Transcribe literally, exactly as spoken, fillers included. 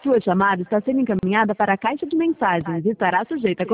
sua chamada está sendo encaminhada para a caixa de mensagens e estará sujeita a